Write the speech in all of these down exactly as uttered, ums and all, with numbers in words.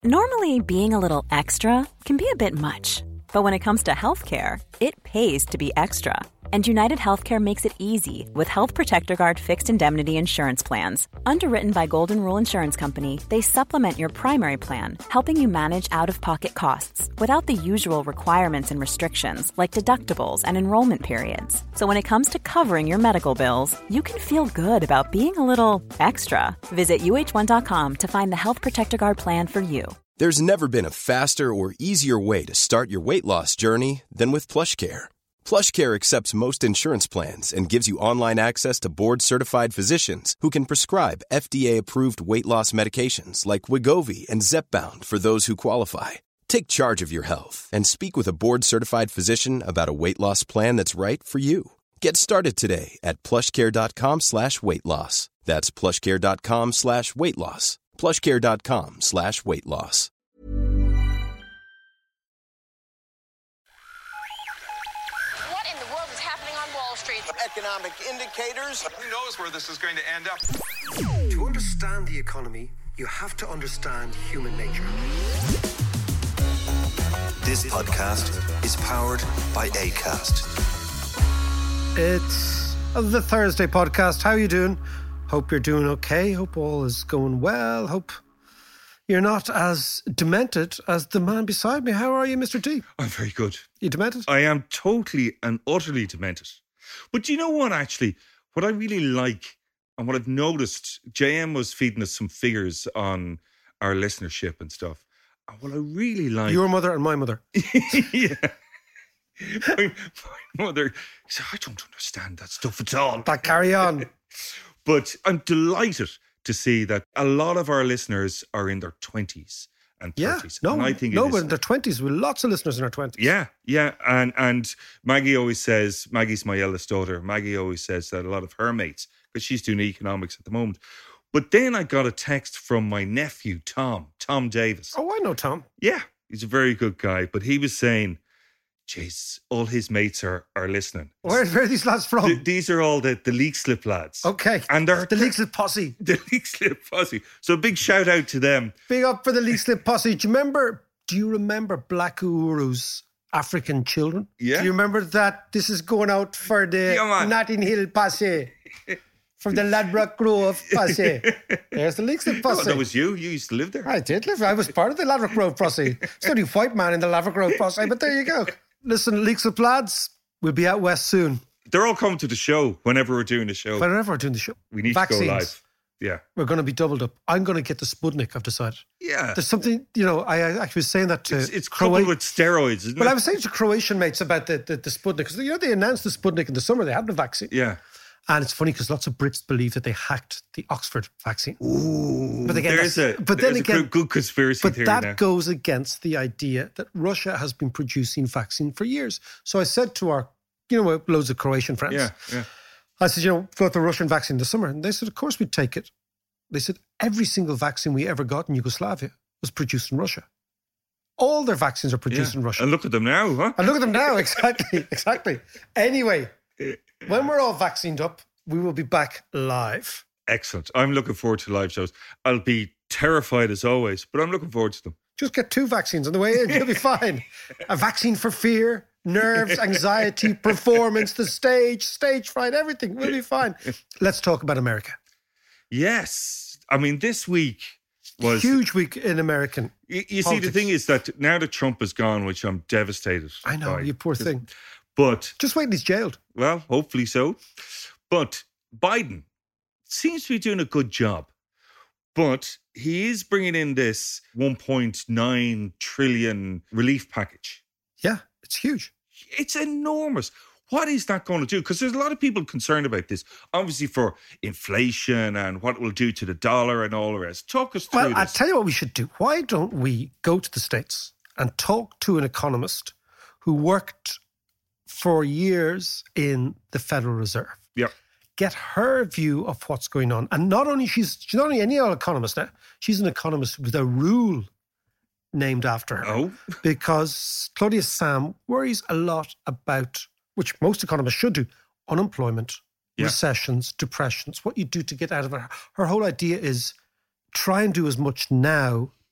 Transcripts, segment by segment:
Normally, being a little extra can be a bit much. But when it comes to healthcare, it pays to be extra. And United Healthcare makes it easy with Health Protector Guard fixed indemnity insurance plans. Underwritten by Golden Rule Insurance Company, they supplement your primary plan, helping you manage out-of-pocket costs without the usual requirements and restrictions like deductibles and enrollment periods. So when it comes to covering your medical bills, you can feel good about being a little extra. Visit U H one dot com to find the Health Protector Guard plan for you. There's never been a faster or easier way to start your weight loss journey than with PlushCare. PlushCare accepts most insurance plans and gives you online access to board-certified physicians who can prescribe F D A-approved weight loss medications like Wegovy and Zepbound for those who qualify. Take charge of your health and speak with a board-certified physician about a weight loss plan that's right for you. Get started today at plushcare.com slash weight loss. That's plushcare.com slash weight loss. plushcare.com slash weight loss. What in the world is happening on Wall Street? Economic indicators. Who knows where this is going to end up? To understand the economy, you have to understand human nature. This podcast is powered by Acast. It's the Thursday podcast. How are you doing? Hope you're doing okay. Hope all is going well. Hope you're not as demented as the man beside me. How are you, Mister T? I'm very good. You demented? I am totally and utterly demented. But do you know what, actually? What I really like and what I've noticed, J M was feeding us some figures on our listenership and stuff. And what I really like... Your mother and my mother. Yeah. My, my mother said, I don't understand that stuff at all. But carry on. But I'm delighted to see that a lot of our listeners are in their twenties and thirties. Yeah, no, and I think no, it is, but in their twenties, with lots of listeners in their twenties. Yeah, yeah. And and Maggie always says, Maggie's my eldest daughter, Maggie always says that a lot of her mates, because she's doing economics at the moment. But then I got a text from my nephew, Tom, Tom Davis. Oh, I know Tom. Yeah, he's a very good guy. But he was saying, jeez, all his mates are, are listening. Where, where are these lads from? Th- these are all the, the Leak Slip lads. Okay. And they're the Leak Slip posse. The Leak Slip posse. So a big shout out to them. Big up for the Leak Slip posse. Do you remember, do you remember Black Uhuru's African Children? Yeah. Do you remember that? This is going out for the Yeah, Notting Hill posse. From the Ladbroke Grove posse. There's the Leak Slip posse. Oh, that was you. You used to live there. I did live. I was part of the Ladbroke Grove posse. It's the only white man in the Ladbroke Grove posse, but there you go. Listen, Leak Slip lads, we'll be out west soon. They're all coming to the show whenever we're doing the show. Whenever we're doing the show. We need Vaccines. to go live. Yeah. We're going to be doubled up. I'm going to get the Sputnik, I've decided. Yeah. There's something, you know, I actually was saying that to... It's, it's coupled Croati- with steroids, isn't Well, it? I was saying to Croatian mates about the, the, the Sputnik, because, you know, they announced the Sputnik in the summer. They had the vaccine. Yeah. And it's funny because lots of Brits believe that they hacked the Oxford vaccine. Ooh, but again, there's a, but there's then again, a good, good conspiracy but theory that now. goes against the idea that Russia has been producing vaccine for years. So I said to our, you know, loads of Croatian friends, Yeah, yeah. I said, you know, got the Russian vaccine in the summer. And they said, of course we'd take it. They said, every single vaccine we ever got in Yugoslavia was produced in Russia. All their vaccines are produced Yeah. in Russia. And look at them now, huh? And look at them now, exactly, exactly. Anyway, when we're all vaccinated up, we will be back live. Excellent. I'm looking forward to live shows. I'll be terrified as always, but I'm looking forward to them. Just get two vaccines on the way in. You'll be fine. A vaccine for fear, nerves, anxiety, performance, the stage, stage fright, everything. We'll be fine. Let's talk about America. Yes. I mean, this week was... Huge week in American You, you see, politics. the thing is that now that Trump is gone, which I'm devastated I know, by, you poor thing. But, Just wait till he's jailed. well, hopefully so. But Biden seems to be doing a good job. But he is bringing in this one point nine trillion relief package. Yeah, it's huge. It's enormous. What is that going to do? Because there's a lot of people concerned about this, obviously for inflation and what it will do to the dollar and all the rest. Talk us through Well, this. I'll tell you what we should do. Why don't we go to the States and talk to an economist who worked for years in the Federal Reserve? Yep. Get her view of what's going on. And not only she's she's not only any old economist now, she's an economist with a rule named after her. Oh. Because Claudia Sam worries a lot about, which most economists should do, unemployment, Yeah. recessions, depressions, what you do to get out of it. Her whole idea is try and do as much now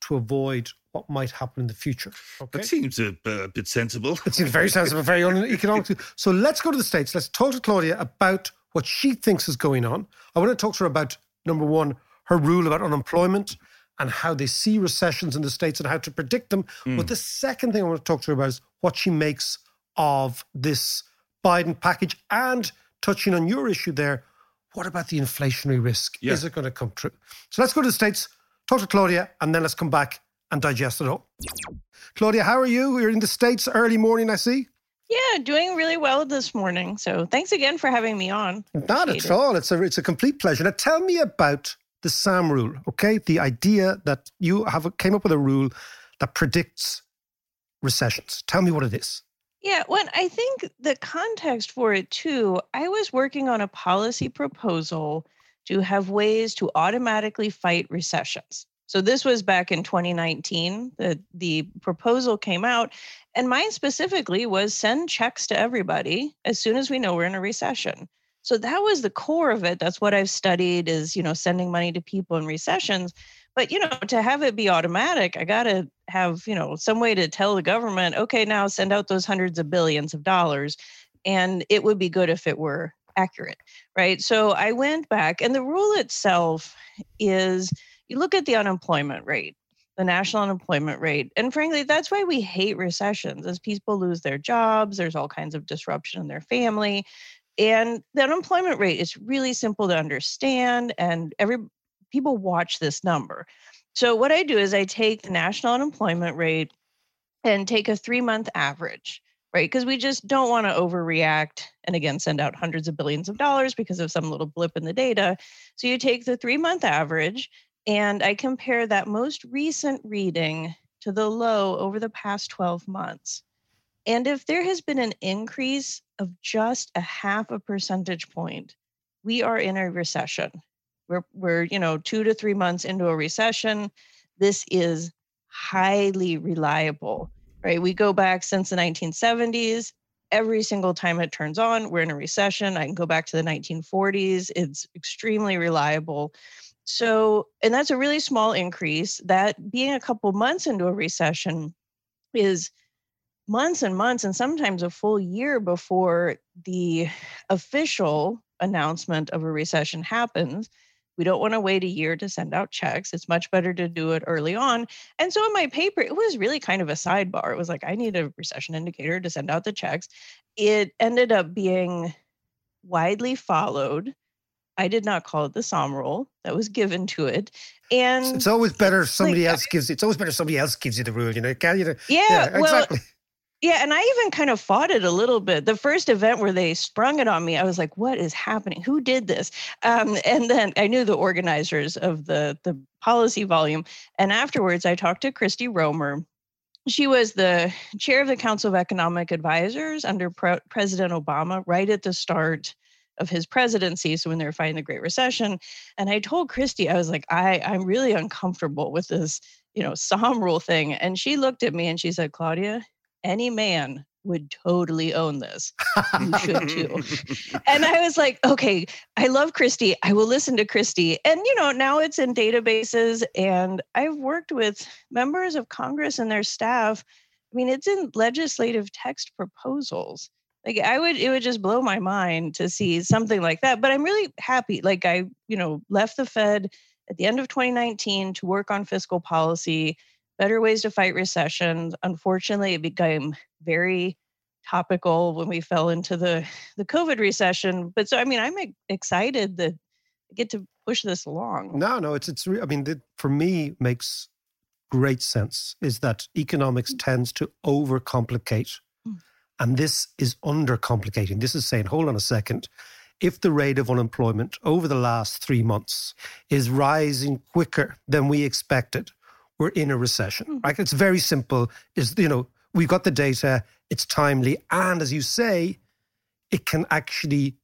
to avoid what might happen in the future. Okay? That seems a, a bit sensible. It seems very sensible, very uneconomic. So let's go to the States. Let's talk to Claudia about what she thinks is going on. I want to talk to her about, number one, her rule about unemployment and how they see recessions in the States and how to predict them. Mm. But the second thing I want to talk to her about is what she makes of this Biden package, and touching on your issue there, what about the inflationary risk? Yeah. Is it going to come true? So let's go to the States, talk to Claudia, and then let's come back and digest it all. Claudia, how are you? You're in the States early morning, I see. Yeah, doing really well this morning. So thanks again for having me on. Not at all. It's a, it's a complete pleasure. Now tell me about the SAM rule, okay? The idea that you have came up with a rule that predicts recessions. Tell me what it is. Yeah, well, I think the context for it too, I was working on a policy proposal to have ways to automatically fight recessions. So this was back in twenty nineteen, the, the proposal came out, and mine specifically was send checks to everybody as soon as we know we're in a recession. So that was the core of it. That's what I've studied is, you know, sending money to people in recessions. But, you know, to have it be automatic, I got to have, you know, some way to tell the government, okay, now send out those hundreds of billions of dollars. And it would be good if it were accurate, right? So I went back, and the rule itself is you look at the unemployment rate, the national unemployment rate. And frankly, that's why we hate recessions. As people lose their jobs, there's all kinds of disruption in their family. And the unemployment rate is really simple to understand, and every people watch this number. So what I do is I take the national unemployment rate and take a three-month average, right? Because we just don't want to overreact and, again, send out hundreds of billions of dollars because of some little blip in the data. So you take the three-month average, and I compare that most recent reading to the low over the past twelve months. And if there has been an increase of just a half a percentage point, we are in a recession. We're, we're, you know, two to three months into a recession. This is highly reliable, right? We go back since the nineteen seventies. Every single time it turns on, we're in a recession. I can go back to the nineteen forties. It's extremely reliable. So, and that's a really small increase. That being a couple months into a recession is months and months, and sometimes a full year before the official announcement of a recession happens. We don't want to wait a year to send out checks. It's much better to do it early on. And so in my paper, it was really kind of a sidebar. It was like, I need a recession indicator to send out the checks. It ended up being widely followed. I did not call it the SAM rule. That was given to it. And it's always better if somebody like, else gives it's always better if somebody else gives you the rule, you know. Can you? Yeah, yeah well, exactly. Yeah, and I even kind of fought it a little bit. The first event where they sprung it on me, I was like, what is happening? Who did this? Um, and then I knew the organizers of the, the policy volume. And afterwards, I talked to Christy Romer. She was the chair of the Council of Economic Advisors under Pre- President Obama right at the start of his presidency. So when they were fighting the Great Recession. And I told Christy, I was like, I, I'm really uncomfortable with this, you know, SAM rule thing. And she looked at me and she said, Claudia, any man would totally own this. You should too. And I was like, okay, I love Christy. I will listen to Christy. And, you know, now it's in databases, and I've worked with members of Congress and their staff. I mean, it's in legislative text proposals. Like I would, it would just blow my mind to see something like that. But I'm really happy. Like I, you know, left the Fed at the end of twenty nineteen to work on fiscal policy, better ways to fight recessions. Unfortunately, it became very topical when we fell into the, the COVID recession. But so, I mean, I'm excited that I get to push this along. No, no, it's, it's, I mean, it, for me, makes great sense is that economics mm. tends to overcomplicate. Mm. And this is undercomplicating. This is saying, hold on a second. If the rate of unemployment over the last three months is rising quicker than we expected, we're in a recession. Mm. Right? It's very simple. Is, you know, we've got the data, it's timely, and as you say, it can actually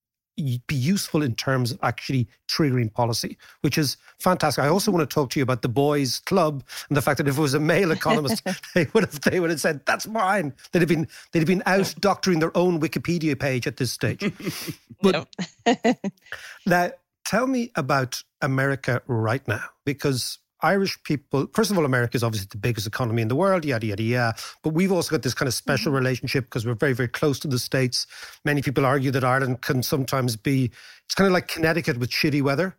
be useful in terms of actually triggering policy, which is fantastic. I also want to talk to you about the boys' club and the fact that if it was a male economist, they would have they would have said, that's mine. They'd have been they'd have been out doctoring their own Wikipedia page at this stage. But now, tell me about America right now, because Irish people, first of all, America is obviously the biggest economy in the world, yada, yada, yada. But we've also got this kind of special mm-hmm. relationship because we're very, very close to the States. Many people argue that Ireland can sometimes be, it's kind of like Connecticut with shitty weather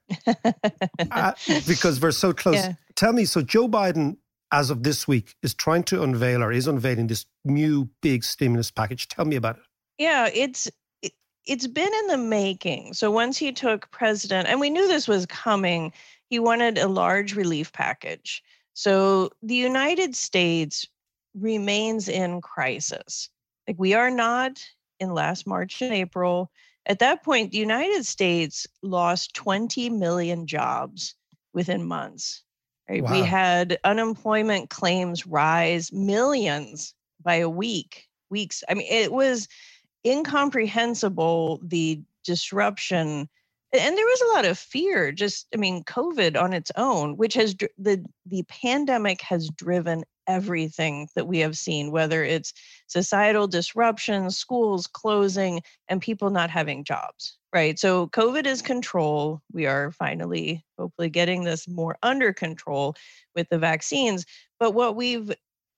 uh, because we're so close. Yeah. Tell me, so Joe Biden, as of this week, is trying to unveil or is unveiling this new big stimulus package. Tell me about it. Yeah, it's it, it's been in the making. So once he took president, and we knew this was coming, he wanted a large relief package. So the United States remains in crisis. Like we are not in last March and April. At that point, the United States lost twenty million jobs within months. Right? Wow. We had unemployment claims rise millions by a week, weeks. I mean, it was incomprehensible, the disruption. And there was a lot of fear, just, I mean, COVID on its own, which has, the, the pandemic has driven everything that we have seen, whether it's societal disruption, schools closing, and people not having jobs, right? So COVID is control. We are finally, hopefully getting this more under control with the vaccines. But what we've,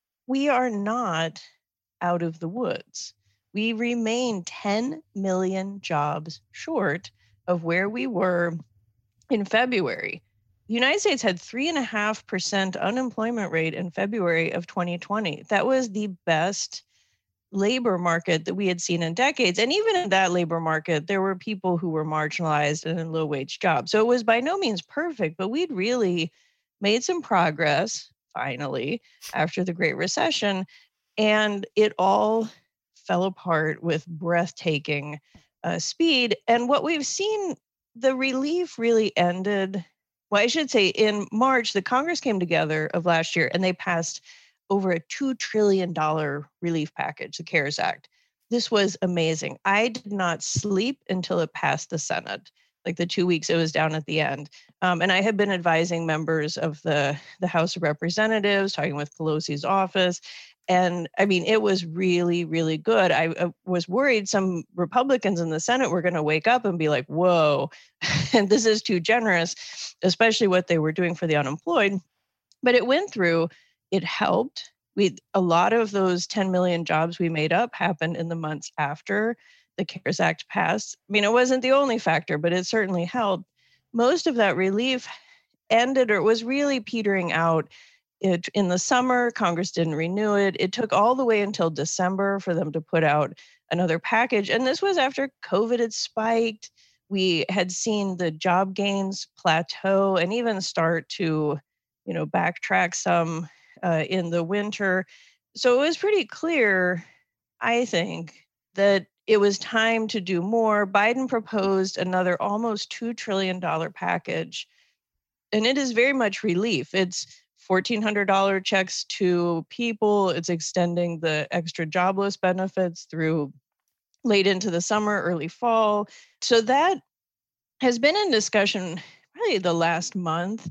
we are not out of the woods. We remain ten million jobs short of where we were in February. The United States had three and a half percent unemployment rate in February of twenty twenty. That was the best labor market that we had seen in decades. And even in that labor market, there were people who were marginalized and in low wage jobs. So it was by no means perfect, but we'd really made some progress finally after the Great Recession. And it all fell apart with breathtaking Uh, speed. And what we've seen, the relief really ended. Well, I should say in March, the Congress came together of last year and they passed over a two trillion dollars relief package, the CARES Act. This was amazing. I did not sleep until it passed the Senate, like the two weeks it was down at the end. Um, and I had been advising members of the, the House of Representatives, talking with Pelosi's office. And I mean, it was really, really good. I, I was worried some Republicans in the Senate were going to wake up and be like, whoa, and this is too generous, especially what they were doing for the unemployed. But it went through, it helped. We, a lot of those ten million jobs we made up happened in the months after the CARES Act passed. I mean, it wasn't the only factor, but it certainly helped. Most of that relief ended or was really petering out. It, in the summer, Congress didn't renew it. It took all the way until December for them to put out another package. And this was after COVID had spiked. We had seen the job gains plateau and even start to, you know, backtrack some uh, in the winter. So it was pretty clear, I think, that it was time to do more. Biden proposed another almost two trillion dollars package. And it is very much relief. It's fourteen hundred dollars checks to people. It's extending the extra jobless benefits through late into the summer, early fall. So that has been in discussion probably the last month.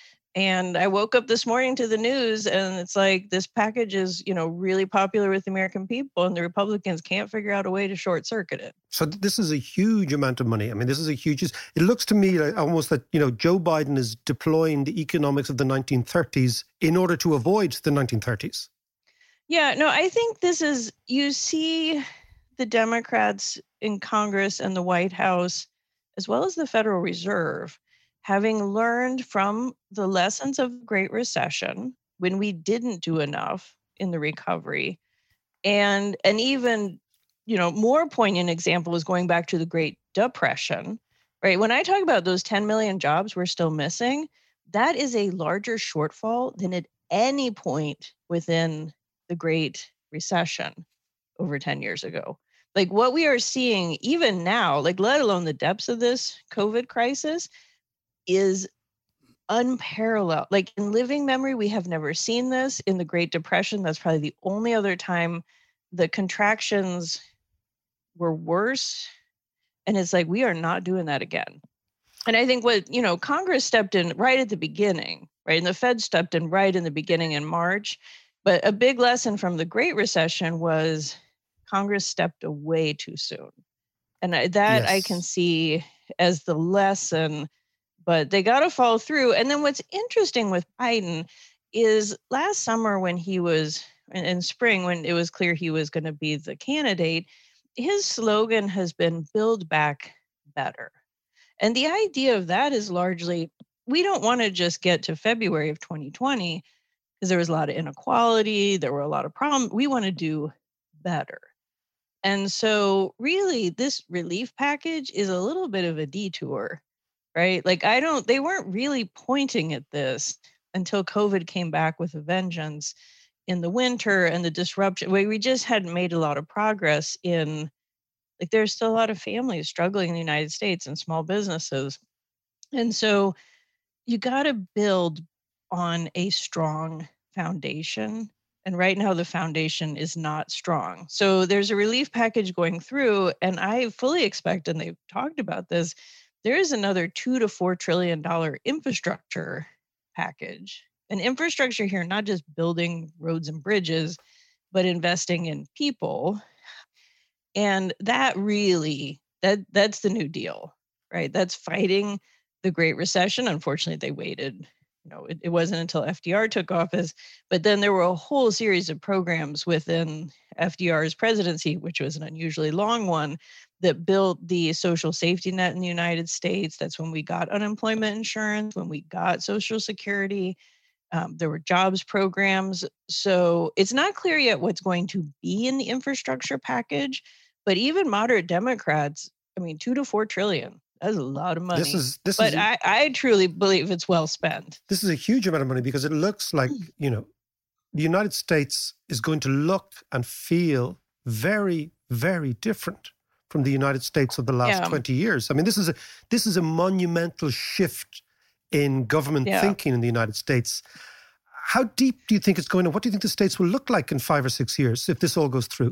And I woke up this morning to the news and it's like this package is, you know, really popular with the American people and the Republicans can't figure out a way to short circuit it. So this is a huge amount of money. I mean, this is a huge, it looks to me like almost that, you know, Joe Biden is deploying the economics of the nineteen thirties in order to avoid the nineteen thirties. Yeah, no, I think this is, you see the Democrats in Congress and the White House, as well as the Federal Reserve, having learned from the lessons of the Great Recession when we didn't do enough in the recovery. And an even, you know, more poignant example is going back to the Great Depression, right? When I talk about those ten million jobs we're still missing, that is a larger shortfall than at any point within the Great Recession over ten years ago. Like what we are seeing even now, like let alone the depths of this COVID crisis, is unparalleled. Like in living memory, we have never seen this. In the Great Depression, that's probably the only other time the contractions were worse. And it's like, we are not doing that again. And I think what, you know, Congress stepped in right at the beginning, right? And the Fed stepped in right in the beginning in March. But a big lesson from the Great Recession was Congress stepped away too soon. And that yes. I can see as the lesson but they got to follow through. And then what's interesting with Biden is last summer when he was, in, in spring, when it was clear he was going to be the candidate, his slogan has been Build Back Better. And the idea of that is largely, we don't want to just get to February of twenty twenty because there was a lot of inequality, there were a lot of problems. We want to do better. And so really this relief package is a little bit of a detour, right? Like I don't, they weren't really pointing at this until COVID came back with a vengeance in the winter and the disruption. We we just hadn't made a lot of progress in, like there's still a lot of families struggling in the United States and small businesses. And so you got to build on a strong foundation. And right now the foundation is not strong. So there's a relief package going through, and I fully expect, and they've talked about this, there is another two to four trillion dollar infrastructure package. And infrastructure here, not just building roads and bridges, but investing in people. And that really, that that's the New Deal, right? That's fighting the Great Recession. Unfortunately, they waited. You know, it, it wasn't until F D R took office, but then there were a whole series of programs within F D R's presidency, which was an unusually long one, that built the social safety net in the United States. That's when we got unemployment insurance, when we got Social Security. Um, there were jobs programs. So it's not clear yet what's going to be in the infrastructure package, but even moderate Democrats, I mean, two to four trillion. That's a lot of money. This is, this but is a, I, I truly believe it's well spent. This is a huge amount of money because it looks like, you know, the United States is going to look and feel very, very different from the United States of the last Yeah. twenty years. I mean, this is a this is a monumental shift in government Yeah. thinking in the United States. How deep do you think it's going to, what do you think the States will look like in five or six years if this all goes through?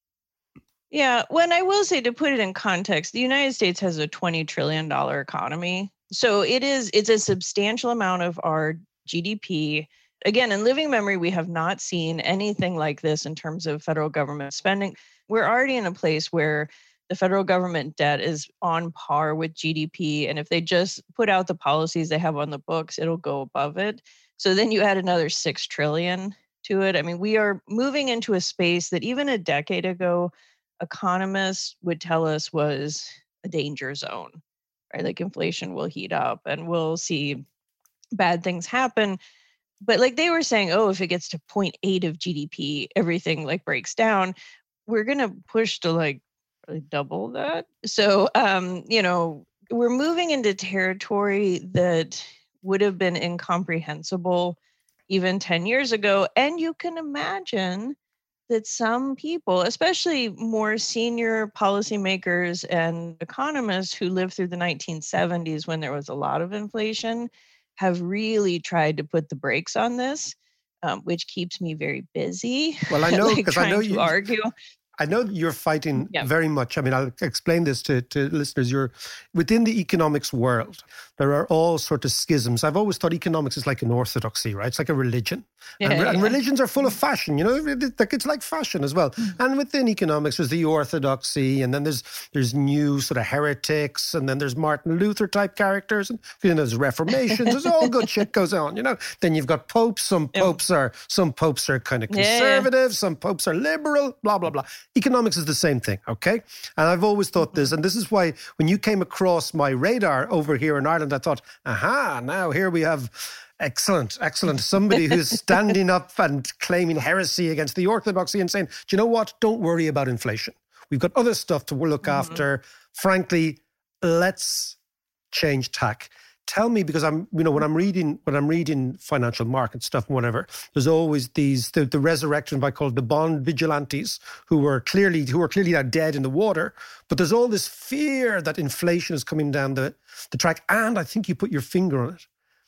Yeah, when I will say, to put it in context, the United States has a twenty trillion dollars economy. So it is, it's a substantial amount of our G D P. Again, in living memory, we have not seen anything like this in terms of federal government spending. We're already in a place where the federal government debt is on par with G D P. And if they just put out the policies they have on the books, it'll go above it. So then you add another six trillion dollars to it. I mean, we are moving into a space that even a decade ago, economists would tell us was a danger zone, right? Like inflation will heat up and we'll see bad things happen. But like they were saying, oh, if it gets to zero point eight of G D P, everything like breaks down. We're going to push to like really double that. So, um, you know, we're moving into territory that would have been incomprehensible even ten years ago. And you can imagine that some people, especially more senior policymakers and economists who lived through the nineteen seventies when there was a lot of inflation, have really tried to put the brakes on this, um, which keeps me very busy. Well, I know like because trying I know to you argue. I know you're fighting Yeah. very much. I mean, I'll explain this to, to listeners. You're within the economics world. There are all sorts of schisms. I've always thought economics is like an orthodoxy, right? It's like a religion. Yeah, and, yeah, and yeah. religions are full of fashion, you know, It- it- it's like fashion as well. Mm. And within economics, there's the orthodoxy, and then there's there's new sort of heretics, and then there's Martin Luther type characters, and then there's reformations. There's all good shit goes on, you know. Then you've got popes. Some Yeah. popes are some popes are kind of Yeah, yeah. conservative. Some popes are liberal. Blah blah blah. Economics is the same thing, okay? And I've always thought this, and this is why when you came across my radar over here in Ireland, I thought, aha, now here we have excellent, excellent, somebody who's standing up and claiming heresy against the orthodoxy and saying, do you know what? Don't worry about inflation. We've got other stuff to look Mm-hmm. after. Frankly, let's change tack. Tell me, because I'm, you know, when I'm reading, when I'm reading financial market stuff and whatever, there's always these, the, the resurrection, if I call it, the bond vigilantes, who were clearly, who are clearly now dead in the water. But there's all this fear that inflation is coming down the, the track. And I think you put your finger on it.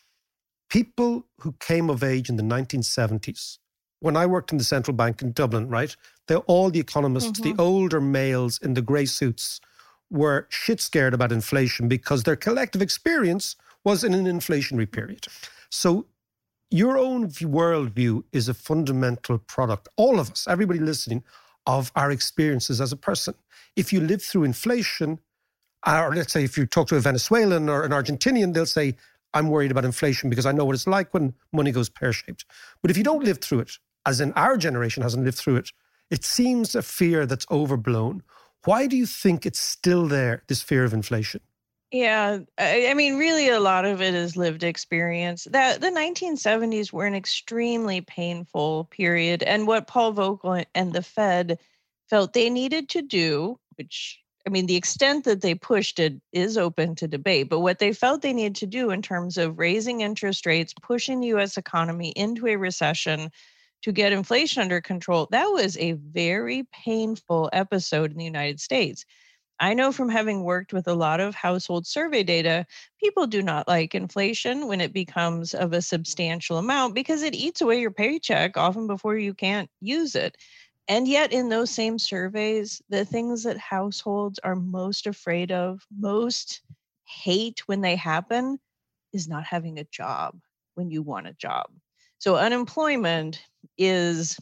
People who came of age in the nineteen seventies, when I worked in the central bank in Dublin, right? They're all the economists, Mm-hmm. the older males in the grey suits, were shit scared about inflation because their collective experience was in an inflationary period. So your own v- worldview is a fundamental product, all of us, everybody listening, of our experiences as a person. If you live through inflation, Or let's say if you talk to a Venezuelan or an Argentinian, they'll say, I'm worried about inflation because I know what it's like when money goes pear-shaped. But if you don't live through it, as in our generation hasn't lived through it, it seems a fear that's overblown. Why do you think it's still there, this fear of inflation? Yeah, I, I mean, really, a lot of it is lived experience. That the nineteen seventies were an extremely painful period, and what Paul Volcker and the Fed felt they needed to do, which I mean, the extent that they pushed it is open to debate, but what they felt they needed to do in terms of raising interest rates, pushing the U S economy into a recession to get inflation under control, that was a very painful episode in the United States. I know from having worked with a lot of household survey data, people do not like inflation when it becomes of a substantial amount because it eats away your paycheck often before you can't use it. And yet in those same surveys, the things that households are most afraid of, most hate when they happen, is not having a job when you want a job. So unemployment is,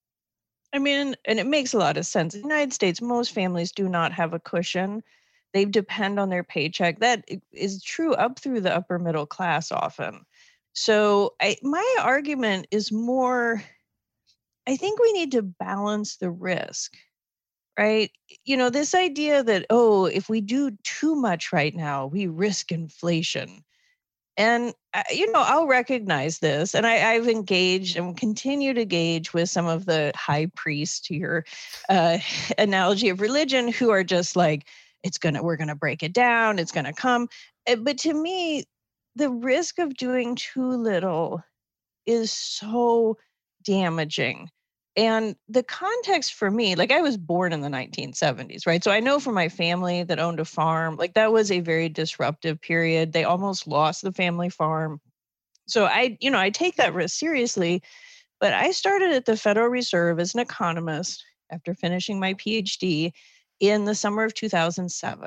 I mean, and it makes a lot of sense. In the United States, most families do not have a cushion. They depend on their paycheck. That is true up through the upper middle class often. So I, my argument is more, I think we need to balance the risk, right? You know, this idea that, oh, if we do too much right now, we risk inflation. And, uh, you know, I'll recognize this. And I, I've engaged and continue to engage with some of the high priests, to your uh, analogy of religion, who are just like, it's going to, we're going to break it down. It's going to come. But to me, the risk of doing too little is so damaging. And the context for me, like I was born in the nineteen seventies, right? So I know from my family that owned a farm, like that was a very disruptive period. They almost lost the family farm. So I, you know, I take that risk seriously, but I started at the Federal Reserve as an economist after finishing my PhD in the summer of two thousand seven.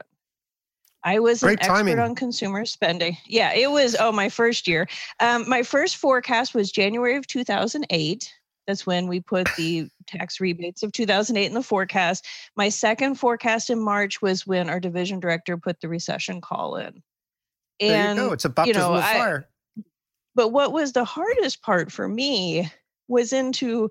I was Great an timing. expert on consumer spending. Yeah, it was, oh, my first year. Um, my first forecast was January of two thousand eight. That's when we put the tax rebates of two thousand eight in the forecast. My second forecast in March was when our division director put the recession call in. And, there you go. It's a baptism you know, of fire. I, but what was the hardest part for me was into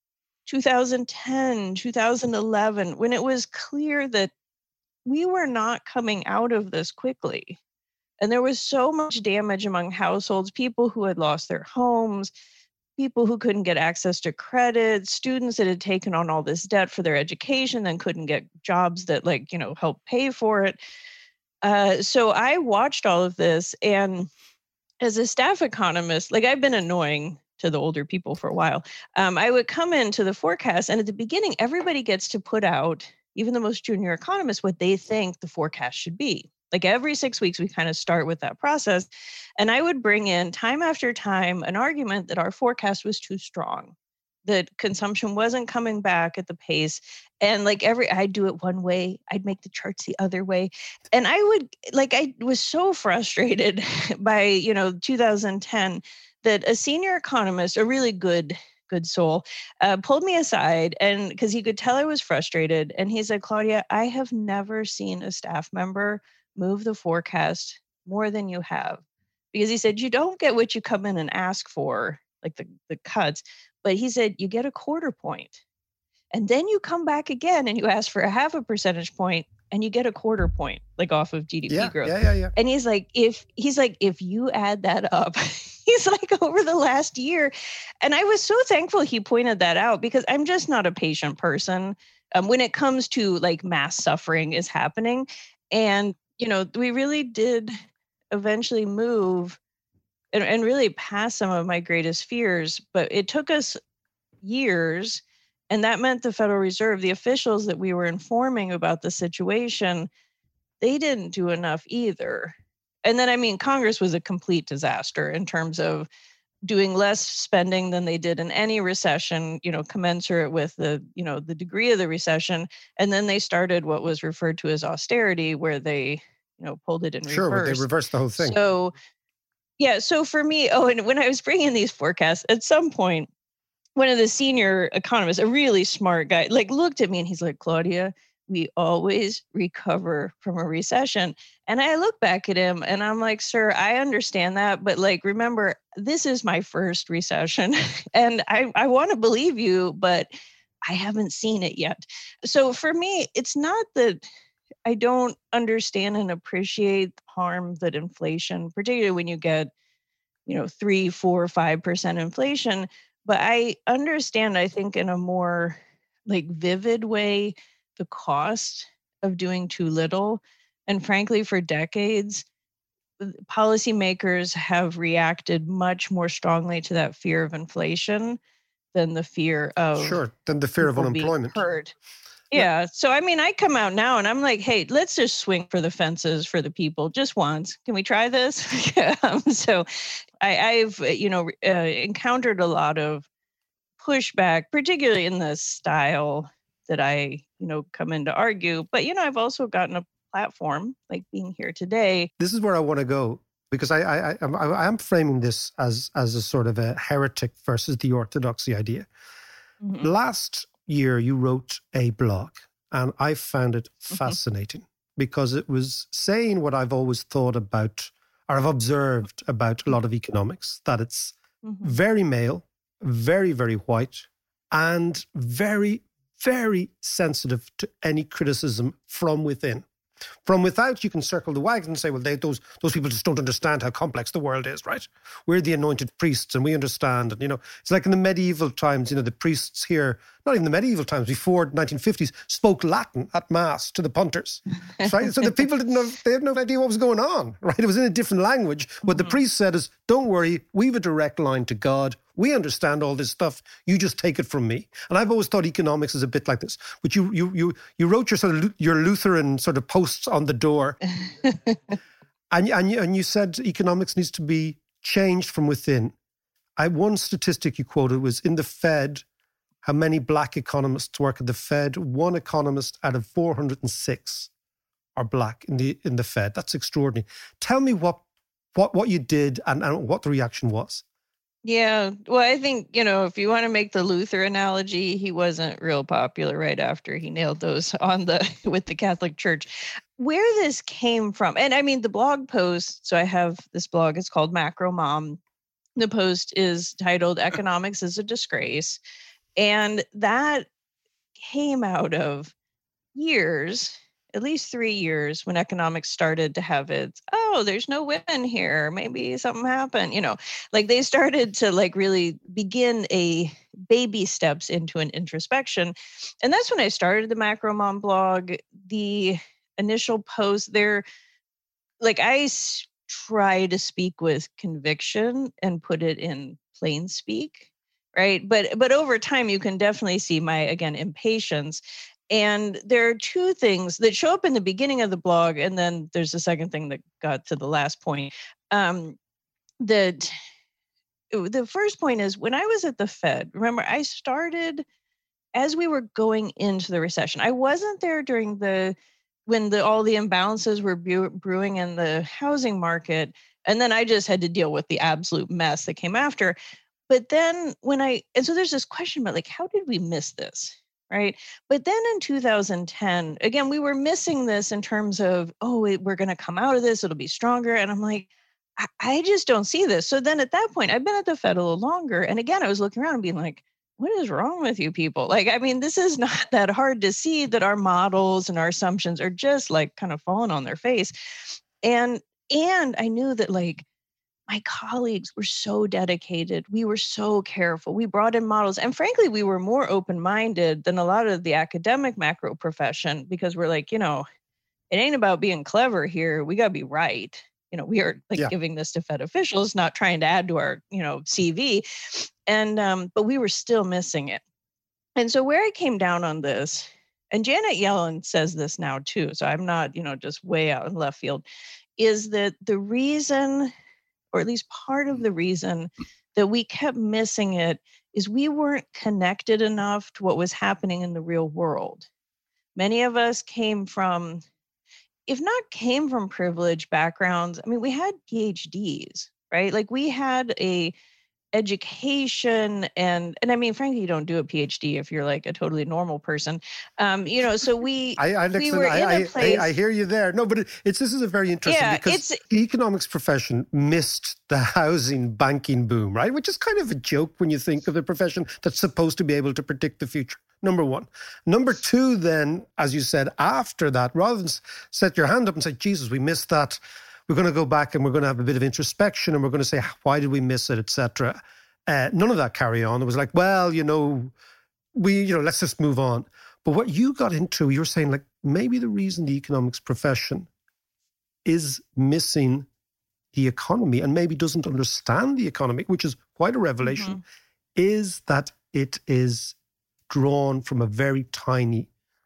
two thousand ten, two thousand eleven, when it was clear that we were not coming out of this quickly. And there was so much damage among households, people who had lost their homes, people who couldn't get access to credit, students that had taken on all this debt for their education, then couldn't get jobs that, like, you know, help pay for it. Uh, so I watched all of this. And as a staff economist, like I've been annoying to the older people for a while. Um, I would come into the forecast, and at the beginning, everybody gets to put out, even the most junior economists, what they think the forecast should be. Like every six weeks, we kind of start with that process. And I would bring in time after time an argument that our forecast was too strong, that consumption wasn't coming back at the pace. And like every, I'd do it one way, I'd make the charts the other way. And I would, like, I was so frustrated by, you know, two thousand ten that a senior economist, a really good good soul, uh, pulled me aside, and because he could tell I was frustrated. And he said, Claudia, I have never seen a staff member move the forecast more than you have. Because he said, you don't get what you come in and ask for, like the, the cuts, but he said, you get a quarter point. And then you come back again and you ask for a half a percentage point and you get a quarter point, like off of G D P yeah, growth. Yeah, yeah, yeah. And he's like, if he's like, if you add that up, he's like, over the last year. And I was so thankful he pointed that out, because I'm just not a patient person um, when it comes to like mass suffering is happening. And, you know, we really did eventually move and, and really past some of my greatest fears, but it took us years. And that meant the Federal Reserve, the officials that we were informing about the situation, they didn't do enough either. And then, I mean, Congress was a complete disaster in terms of doing less spending than they did in any recession, you know, commensurate with the, you know, the degree of the recession. And then they started what was referred to as austerity, where they, you know, pulled it in sure, reverse. Sure, they reversed the whole thing. So, yeah, so for me, oh, and when I was bringing these forecasts, at some point, one of the senior economists, a really smart guy, like looked at me and he's like, Claudia, we always recover from a recession. And I look back at him and I'm like, sir, I understand that. But like, remember, this is my first recession. And I, I want to believe you, but I haven't seen it yet. So for me, it's not that I don't understand and appreciate the harm that inflation, particularly when you get, you know, three, four, five percent inflation. But I understand, I think, in a more like vivid way, the cost of doing too little. And frankly, for decades, policymakers have reacted much more strongly to that fear of inflation than the fear of sure than the fear of people being unemployment. hurt. Yeah. So, I mean, I come out now and I'm like, hey, let's just swing for the fences for the people just once. Can we try this? um, so I, I've, you know, uh, encountered a lot of pushback, particularly in the style that I, you know, come in to argue. But, you know, I've also gotten a platform like being here today. This is where I want to go, because I, I, I, I am framing this as, as a sort of a heretic versus the orthodoxy idea. Mm-hmm. Last year, you wrote a blog, and I found it fascinating mm-hmm. because it was saying what I've always thought about, or I've observed about a lot of economics, that it's mm-hmm. very male, very, very white, and very, very sensitive to any criticism from within. From without, you can circle the wagon and say, well, they, those those people just don't understand how complex the world is, right? We're the anointed priests and we understand. And, you know, it's like in the medieval times, you know, the priests here, not even the medieval times, before the nineteen fifties, spoke Latin at Mass to the punters, right? So the people didn't know, they had no idea what was going on, right? It was in a different language. What mm-hmm. the priest said is, don't worry, we have a direct line to God. We understand all this stuff. You just take it from me. And I've always thought economics is a bit like this. But you you you you wrote your sort of your Lutheran sort of posts on the door, and and you, and you said economics needs to be changed from within. I one statistic you quoted was in the Fed. How many black economists work at the Fed? One economist out of four hundred six are black in the in the Fed. That's extraordinary. Tell me what what what you did and, and what the reaction was. Yeah. Well, I think, you know, if you want to make the Luther analogy, he wasn't real popular right after he nailed those on the with the Catholic Church. Where this came from, and I mean, the blog post, so I have this blog, it's called Macro Mom. The post is titled Economics is a Disgrace. And that came out of years, at least three years, when economics started to have its, oh, there's no women here. Maybe something happened. You know, like they started to like really begin a baby steps into an introspection. And that's when I started the Macro Mom blog. The initial post there, like I s- try to speak with conviction and put it in plain speak. Right. But but over time, you can definitely see my, again, impatience. And there are two things that show up in the beginning of the blog. And then there's a second thing that got to the last point. Um, that the first point is when I was at the Fed, remember, I started as we were going into the recession. I wasn't there during the when the all the imbalances were brew, brewing in the housing market. And then I just had to deal with the absolute mess that came after. But then when I, and so there's this question about like, how did we miss this, right? But then in two thousand ten, again, we were missing this in terms of, oh, it, we're going to come out of this, it'll be stronger. And I'm like, I, I just don't see this. So then at that point, I've been at the Fed a little longer. And again, I was looking around and being like, what is wrong with you people? Like, I mean, this is not that hard to see that our models and our assumptions are just like kind of falling on their face. And, and I knew that like, my colleagues were so dedicated. We were so careful. We brought in models. And frankly, we were more open-minded than a lot of the academic macro profession because we're like, you know, it ain't about being clever here. We got to be right. You know, we are like yeah. giving this to Fed officials, not trying to add to our, you know, C V. And, um, but we were still missing it. And so where I came down on this, and Janet Yellen says this now too, so I'm not, you know, just way out in left field, is that the reason, or at least part of the reason that we kept missing it is we weren't connected enough to what was happening in the real world. Many of us came from, if not came from privileged backgrounds, I mean, we had P H Ds, right? Like we had a education and and I mean, frankly, you don't do a PhD if you're like a totally normal person. Um, you know, so we I, I, we listen, were I, in a I, place. I, I hear you there. No, but it, it's this is a very interesting Yeah, because it's- the economics profession missed the housing banking boom, right? Which is kind of a joke when you think of the profession that's supposed to be able to predict the future. Number one. Number two, then, as you said, after that, rather than s- set your hand up and say, Jesus, we missed that. We're going to go back and we're going to have a bit of introspection and we're going to say, why did we miss it, et cetera. Uh, none of that carry on. It was like, well, you know, we, you know, let's just move on. But what you got into, you were saying like maybe the reason the economics profession is missing the economy and maybe doesn't understand the economy, which is quite a revelation, Mhm. is that it is drawn from a very tiny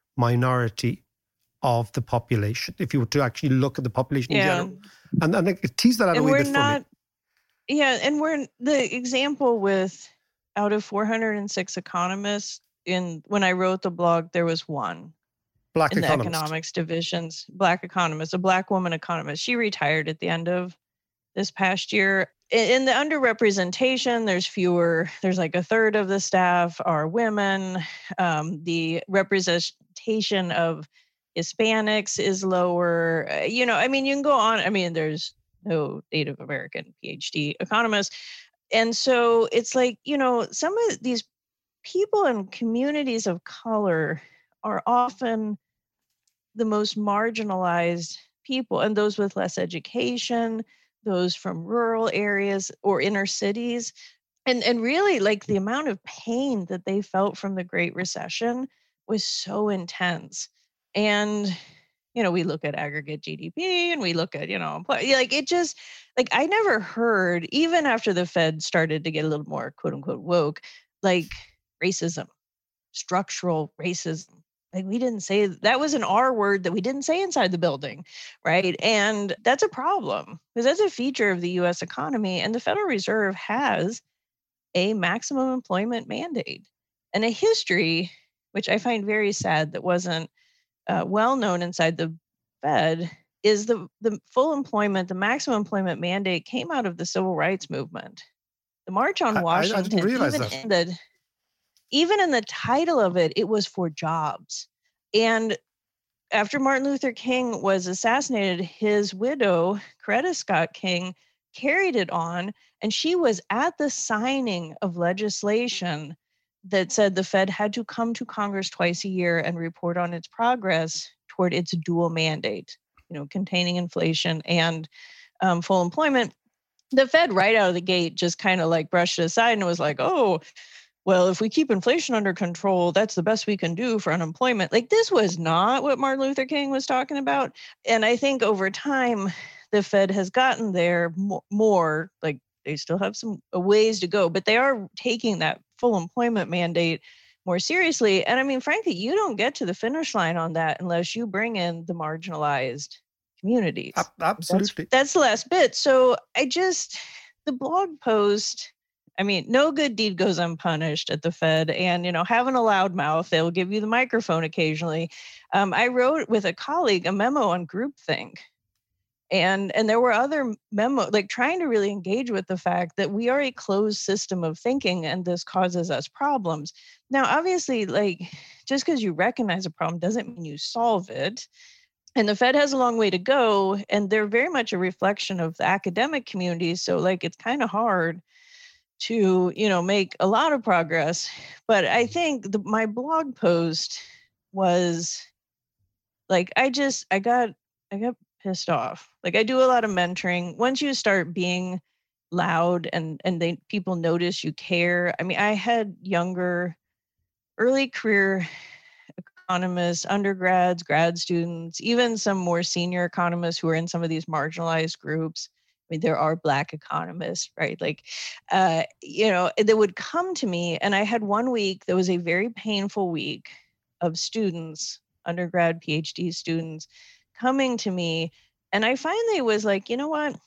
minority of the population. If you were to actually look at the population in Yeah. general. And, and like, tease that out And a wee we're bit for not, me. yeah, and we're the example with out of four hundred six economists in when I wrote the blog, there was one Black in the economist. economics divisions, black economist, a black woman economist. She retired at the end of this past year. In in the underrepresentation, there's fewer, there's like a third of the staff are women. Um, the representation of Hispanics is lower. Uh, You know, I mean, you can go on. I mean, there's no Native American PhD economist. And so it's like, you know, some of these people in communities of color are often the most marginalized people, and those with less education, those from rural areas or inner cities. And and really like the amount of pain that they felt from the Great Recession was so intense. And you know, we look at aggregate G D P and we look at, you know, employ- like it just like I never heard, even after the Fed started to get a little more quote unquote woke, like racism, structural racism. Like we didn't say that was an R word that we didn't say inside the building, right? And that's a problem because that's a feature of the U S economy. And the Federal Reserve has a maximum employment mandate and a history, which I find very sad that wasn't uh, well known inside the Fed, is the, the full employment, the maximum employment mandate came out of the civil rights movement. The March on I- I- I Washington, didn't realize even that. in the even in the title of it, it was for jobs. And after Martin Luther King was assassinated, his widow, Coretta Scott King, carried it on, and she was at the signing of legislation that said the Fed had to come to Congress twice a year and report on its progress toward its dual mandate, you know, containing inflation and um, full employment. The Fed right out of the gate just kind of like brushed it aside and was like, oh, well, if we keep inflation under control, that's the best we can do for unemployment. Like this was not what Martin Luther King was talking about. And I think over time, the Fed has gotten there mo- more, like they still have some uh, ways to go, but they are taking that full employment mandate more seriously. And I mean, frankly, you don't get to the finish line on that unless you bring in the marginalized communities. Ab- absolutely. That's, that's the last bit. So I just, the blog post, I mean, no good deed goes unpunished at the Fed. And, you know, having a loud mouth, they'll give you the microphone occasionally. Um, I wrote with a colleague a memo on groupthink. And, and there were other memo, like trying to really engage with the fact that we are a closed system of thinking and this causes us problems. Now, obviously, like just because you recognize a problem doesn't mean you solve it. And the Fed has a long way to go, and they're very much a reflection of the academic community. So like, it's kind of hard to, you know, make a lot of progress. But I think the, my blog post was like, I just, I got, I got pissed off. Like I do a lot of mentoring. Once you start being loud and, and they, people notice you care. I mean, I had younger, early career economists, undergrads, grad students, even some more senior economists who are in some of these marginalized groups. I mean, there are Black economists, right? Like, uh, you know, they would come to me, and I had one week that was a very painful week of students, undergrad, PhD students, coming to me. And I finally was like, you know what?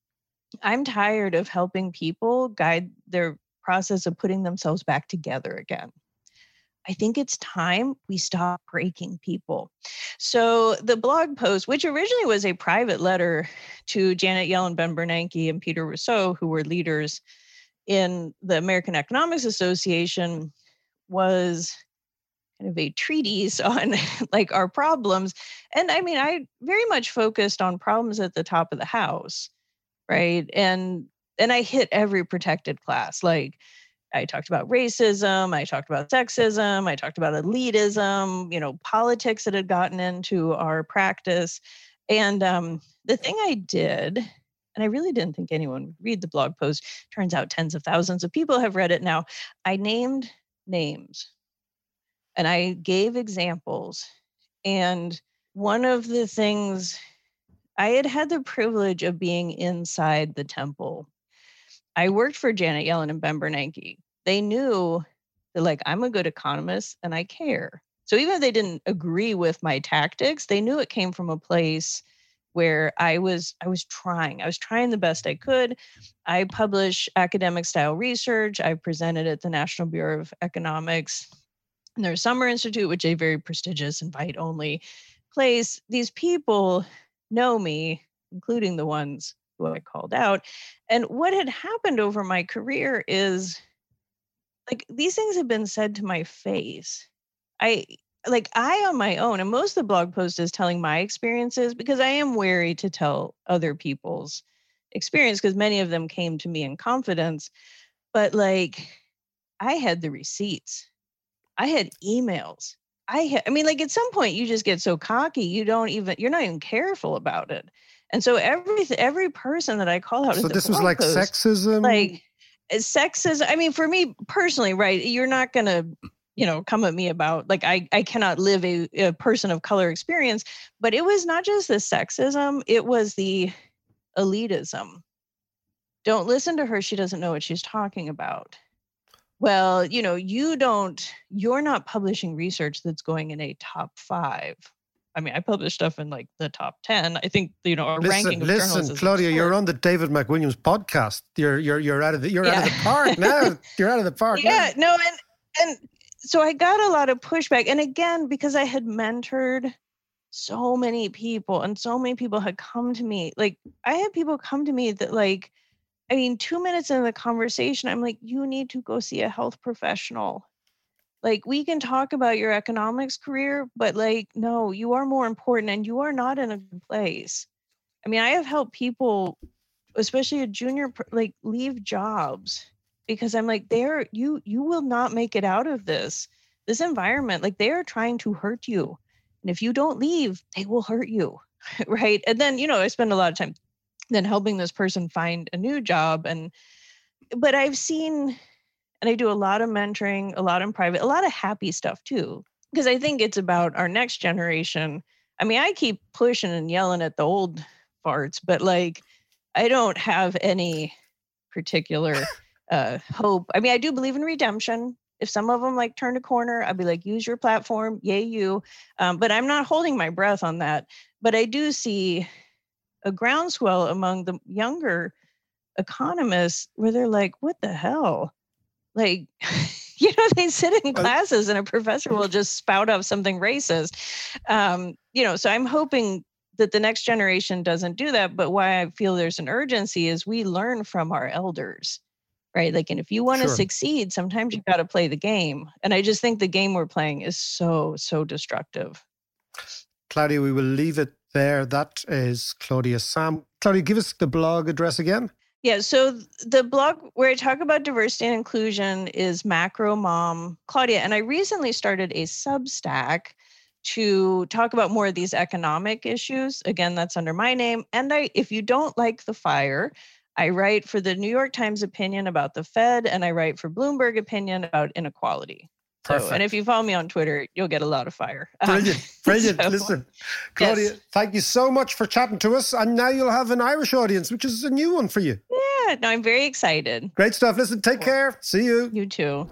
I'm tired of helping people guide their process of putting themselves back together again. I think it's time we stop breaking people. So the blog post, which originally was a private letter to Janet Yellen, Ben Bernanke, and Peter Rousseau, who were leaders in the American Economics Association was kind of a treatise on like our problems. And I mean, I very much focused on problems at the top of the house, right? And and I hit every protected class. Like I talked about racism, I talked about sexism, I talked about elitism, you know, politics that had gotten into our practice. And um, the thing I did, and I really didn't think anyone would read the blog post, turns out tens of thousands of people have read it now. I named names and I gave examples. And one of the things, I had had the privilege of being inside the temple. I worked for Janet Yellen and Ben Bernanke. They knew that, like, I'm a good economist and I care. So even if they didn't agree with my tactics, they knew it came from a place where I was I was trying. I was trying the best I could. I publish academic style research. I presented at the National Bureau of Economics and their Summer Institute, which is a very prestigious invite-only place. These people know me, including the ones who I called out. And what had happened over my career is, like, these things have been said to my face. I like I on my own, and most of the blog post is telling my experiences because I am wary to tell other people's experience because many of them came to me in confidence. But like, I had the receipts. I had emails. I had, I mean, like at some point you just get so cocky, you don't even, you're not even careful about it. And so every, every person that I call out. So this was like post, sexism? Like sexism. I mean, for me personally, right, you're not going to, you know, come at me about, like, I, I cannot live a, a person of color experience, but it was not just the sexism, it was the elitism. Don't listen to her. She doesn't know what she's talking about. Well, you know, you don't, you're not publishing research that's going in a top five. I mean, I publish stuff in like the top ten. I think, you know, our listen, ranking of listen, journals is Claudia, absurd. You're on the David McWilliams podcast. You're you're you're out of the you're yeah. out of the park now. You're out of the park. Yeah, now. no, and and so I got a lot of pushback. And again, because I had mentored so many people and so many people had come to me. Like, I had people come to me that, like, I mean, two minutes into the conversation, I'm like, you need to go see a health professional. Like, we can talk about your economics career, but like, no, you are more important and you are not in a good place. I mean, I have helped people, especially a junior, like, leave jobs because I'm like, they're, you, you will not make it out of this, this environment. Like, they are trying to hurt you. And if you don't leave, they will hurt you. Right. And then, you know, I spend a lot of time then helping this person find a new job. And, but I've seen, and I do a lot of mentoring, a lot in private, a lot of happy stuff too, because I think it's about our next generation. I mean, I keep pushing and yelling at the old farts, but like, I don't have any particular uh, hope. I mean, I do believe in redemption. If some of them like turn a corner, I'd be like, use your platform. Yay, you. Um, but I'm not holding my breath on that. But I do see a groundswell among the younger economists where they're like, what the hell? Like, you know, they sit in classes and a professor will just spout out something racist. Um, you know, so I'm hoping that the next generation doesn't do that. But why I feel there's an urgency is we learn from our elders, right? Like, and if you want to Sure. succeed, sometimes you got to play the game. And I just think the game we're playing is so, so destructive. Claudia, we will leave it there. That is Claudia Sam. Claudia, give us the blog address again. Yeah, so the blog where I talk about diversity and inclusion is Macro Mom Claudia. And I recently started a Substack to talk about more of these economic issues. Again, that's under my name. And I, if you don't like the fire, I write for the New York Times opinion about the Fed, and I write for Bloomberg opinion about inequality. So, and if you follow me on Twitter, you'll get a lot of fire. Brilliant, Um, brilliant. so- Listen, Claudia, Yes. thank you so much for chatting to us. And now you'll have an Irish audience, which is a new one for you. Yeah, no, I'm very excited. Great stuff. Listen, take care. See you. You too.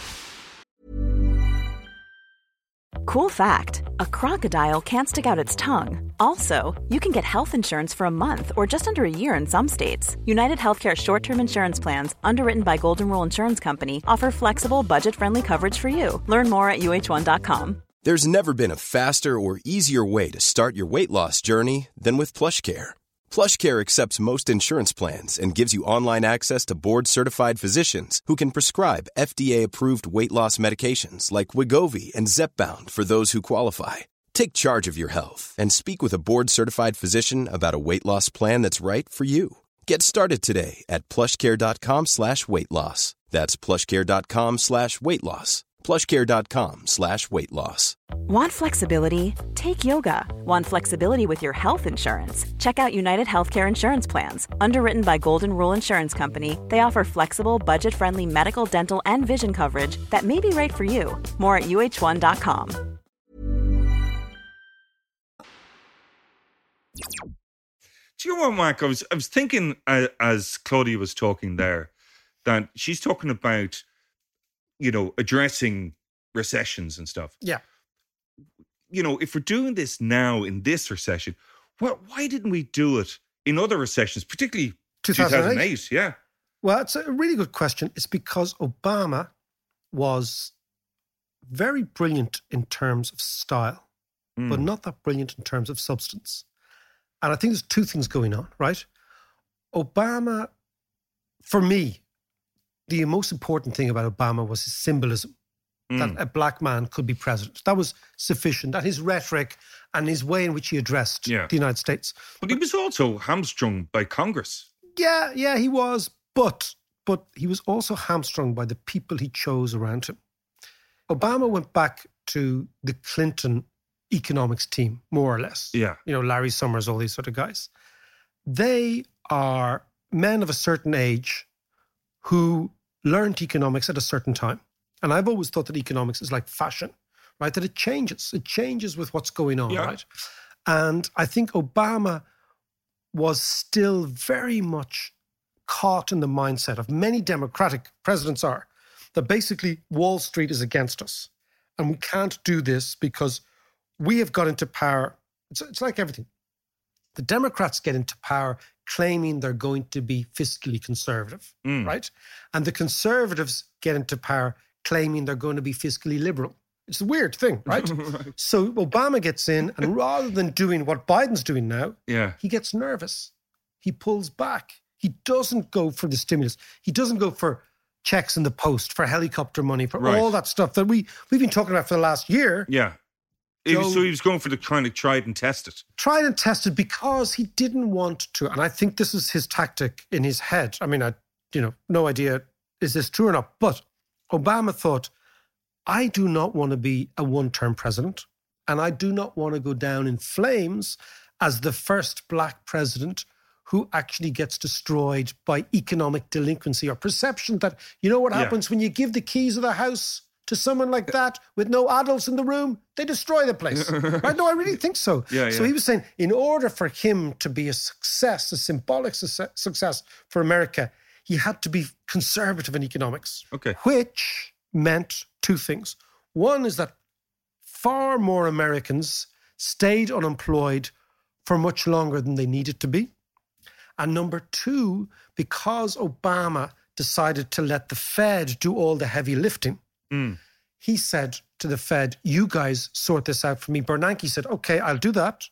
Cool fact, a crocodile can't stick out its tongue. Also, you can get health insurance for a month or just under a year in some states. United Healthcare short-term insurance plans, underwritten by Golden Rule Insurance Company, offer flexible, budget-friendly coverage for you. Learn more at U H one dot com. There's never been a faster or easier way to start your weight loss journey than with PlushCare. PlushCare accepts most insurance plans and gives you online access to board-certified physicians who can prescribe F D A-approved weight loss medications like Wegovy and Zepbound for those who qualify. Take charge of your health and speak with a board-certified physician about a weight loss plan that's right for you. Get started today at plushcare.com slash weight loss. That's plushcare.com slash weight loss. plushcare.com slash weight loss. Want flexibility? Take yoga. Want flexibility with your health insurance? Check out United Healthcare Insurance Plans. Underwritten by Golden Rule Insurance Company, they offer flexible, budget-friendly medical, dental, and vision coverage that may be right for you. More at U H one dot com. Do you know what, Mark? I was, I was thinking uh, as Claudia was talking there that she's talking about, you know, addressing recessions and stuff. Yeah. You know, if we're doing this now in this recession, well, why didn't we do it in other recessions, particularly two thousand eight? Yeah. Well, it's a really good question. It's because Obama was very brilliant in terms of style, mm. but not that brilliant in terms of substance. And I think there's two things going on, right? Obama, for me, the most important thing about Obama was his symbolism, mm. that a black man could be president. That was sufficient, that his rhetoric and his way in which he addressed yeah. the United States. But he was also hamstrung by Congress. Yeah, yeah, he was. But, but he was also hamstrung by the people he chose around him. Obama went back to the Clinton economics team, more or less. Yeah. You know, Larry Summers, all these sort of guys. They are men of a certain age who learned economics at a certain time. And I've always thought that economics is like fashion, right? That it changes. It changes with what's going on, yeah. right? And I think Obama was still very much caught in the mindset of many Democratic presidents are, that basically Wall Street is against us. And we can't do this because we have got into power. It's, it's like everything. The Democrats get into power claiming they're going to be fiscally conservative, mm. right? And the conservatives get into power claiming they're going to be fiscally liberal. It's a weird thing, right? right? So Obama gets in, and rather than doing what Biden's doing now, yeah. he gets nervous. He pulls back. He doesn't go for the stimulus. He doesn't go for checks in the post, for helicopter money, for right. all that stuff that we, we've been talking about for the last year. Yeah. So, so he was going for the kind of tried and tested. Tried and tested because he didn't want to. And I think this is his tactic in his head. I mean, I, you know, no idea, is this true or not? But Obama thought, I do not want to be a one-term president. And I do not want to go down in flames as the first black president who actually gets destroyed by economic delinquency or perception that, you know what happens yeah. when you give the keys of the house to someone like that with no adults in the room, they destroy the place. Right? No, I really think so. Yeah, so yeah. he was saying, in order for him to be a success, a symbolic su- success for America, he had to be conservative in economics. Okay. Which meant two things. One is that far more Americans stayed unemployed for much longer than they needed to be. And number two, because Obama decided to let the Fed do all the heavy lifting, Mm. he said to the Fed, you guys sort this out for me. Bernanke said, okay, I'll do that.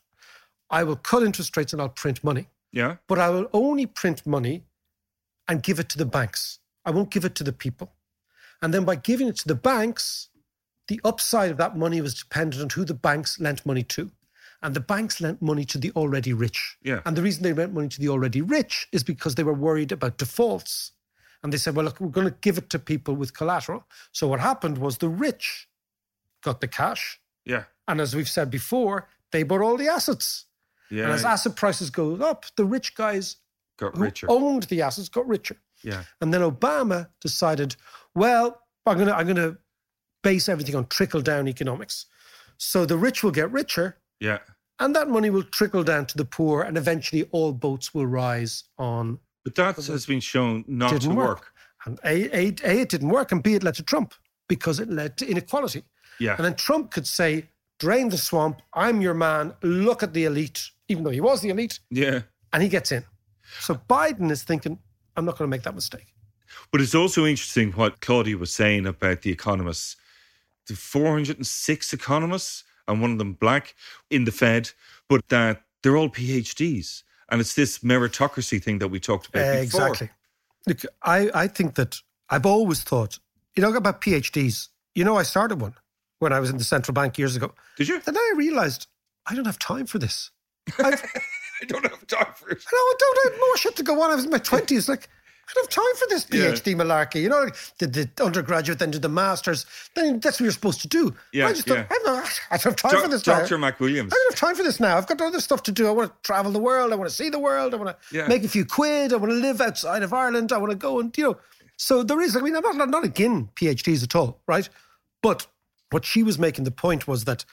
I will cut interest rates and I'll print money. Yeah. But I will only print money and give it to the banks. I won't give it to the people. And then by giving it to the banks, the upside of that money was dependent on who the banks lent money to. And the banks lent money to the already rich. Yeah. And the reason they lent money to the already rich is because they were worried about defaults. And they said, well, look, we're going to give it to people with collateral. So what happened was the rich got the cash. Yeah. And as we've said before, they bought all the assets. Yeah. And as asset prices go up, the rich guys got who richer. owned the assets got richer. Yeah. And then Obama decided, well, I'm going to I'm going to base everything on trickle-down economics. So the rich will get richer. Yeah. And that money will trickle down to the poor, and eventually all boats will rise on. But that has been shown not didn't to work. work. And A, A, A, it didn't work, and B, it led to Trump because it led to inequality. Yeah. And then Trump could say, drain the swamp, I'm your man, look at the elite, even though he was the elite. Yeah. And he gets in. So Biden is thinking, I'm not going to make that mistake. But it's also interesting what Claudia was saying about the economists. The four hundred six economists, and one of them black, in the Fed, but that they're all PhDs. And it's this meritocracy thing that we talked about Uh, before. exactly. Look, I, I think that I've always thought, you know, about PhDs. You know, I started one when I was in the central bank years ago. Did you? Then I realised I don't have time for this. I've, I don't have time for it. I know, I don't I have more shit to go on. I was in my twenties. Like, I don't have time for this PhD Yeah. malarkey. You know, like, did the undergraduate, then did the masters. Then that's what you're supposed to do. Yeah, I just yeah. don't, I don't, I don't have time Do- for this Doctor now. McWilliams. I don't have time for this now. I've got other stuff to do. I want to travel the world. I want to see the world. I want to Yeah. make a few quid. I want to live outside of Ireland. I want to go and, you know. So there is, I mean, I'm not, I'm not again PhDs at all, right? But what she was making the point was that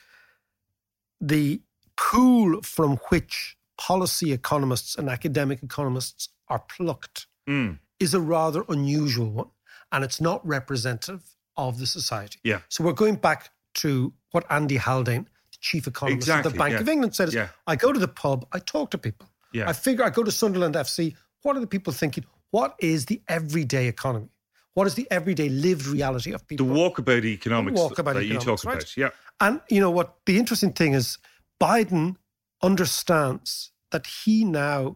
the pool from which policy economists and academic economists are plucked Mm. is a rather unusual one. And it's not representative of the society. Yeah. So we're going back to what Andy Haldane, the chief economist of Exactly, the Bank yeah. of England, said. Is, Yeah. I go to the pub, I talk to people. Yeah. I figure, I go to Sunderland F C, what are the people thinking? What is the everyday economy? What is the everyday lived reality of The people? walkabout economics Walkabout that you economics, talk about. right? Yeah. And you know what? The interesting thing is Biden understands that he now